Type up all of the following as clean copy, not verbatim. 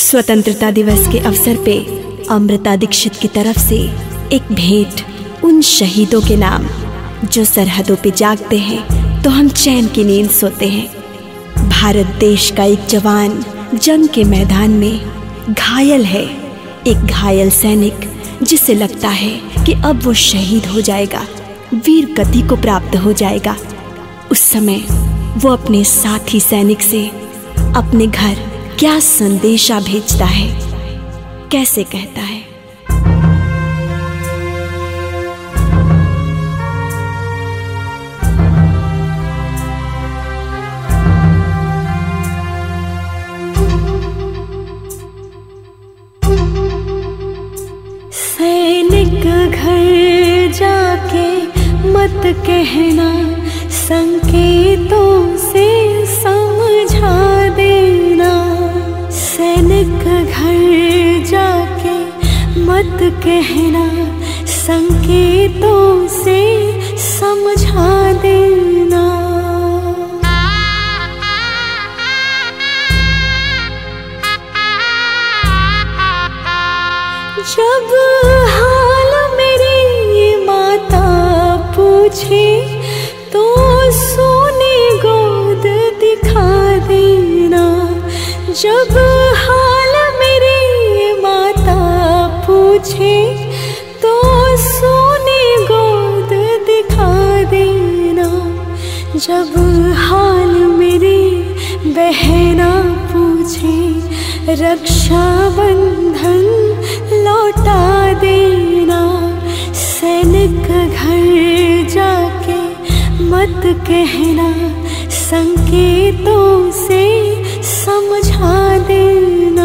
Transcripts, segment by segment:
स्वतंत्रता दिवस के अवसर पे अमृता दीक्षित की तरफ से एक भेंट उन शहीदों के नाम जो सरहदों पे जागते हैं तो हम चैन की नींद सोते हैं। भारत देश का एक जवान जंग के मैदान में घायल है, एक घायल सैनिक जिसे लगता है कि अब वो शहीद हो जाएगा, वीर गति को प्राप्त हो जाएगा। उस समय वो अपने साथी सैनिक से अपने घर क्या संदेशा भेजता है, कैसे कहता है। सैनिक घर जाके मत कहना, संकेतों से समझा देना। सैनिक घर जाके मत कहना, संकेतों से समझा देना। जब हाल मेरी माता पूछे तो सोने गोद दिखा देना। जब हाल मेरी माता पूछे तो सोने गोद दिखा देना। जब हाल मेरी बहना पूछे रक्षा बंधन लौटा देना। सैनिक घर जाके मत कहना, संकेतों से समझा देना।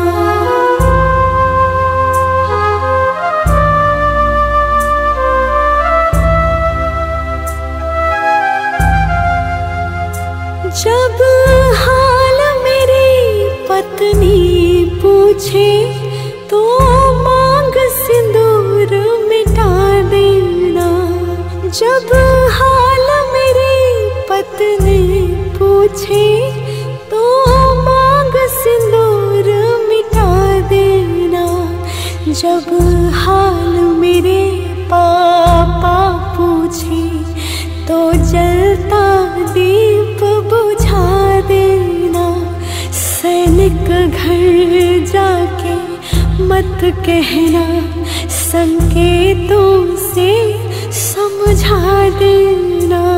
जब हाल मेरी पत्नी पूछे तो मांग सिंदूर मिटा देना। जब हाल मेरी पत्नी पूछे तो मांग सिंदूर मिटा देना। जब हाल मेरे पापा पूछे तो जलता दीप बुझा देना। सैनिक घर जाके मत कहना, संकेतों से समझा देना।